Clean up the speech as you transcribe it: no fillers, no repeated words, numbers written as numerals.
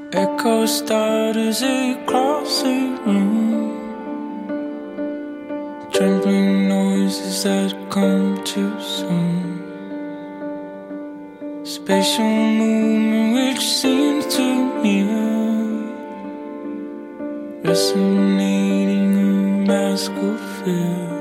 Echoes start as it crosses the room. Trembling noises that come too soon. Spatial movement which seems too near, resonating a mask of fear.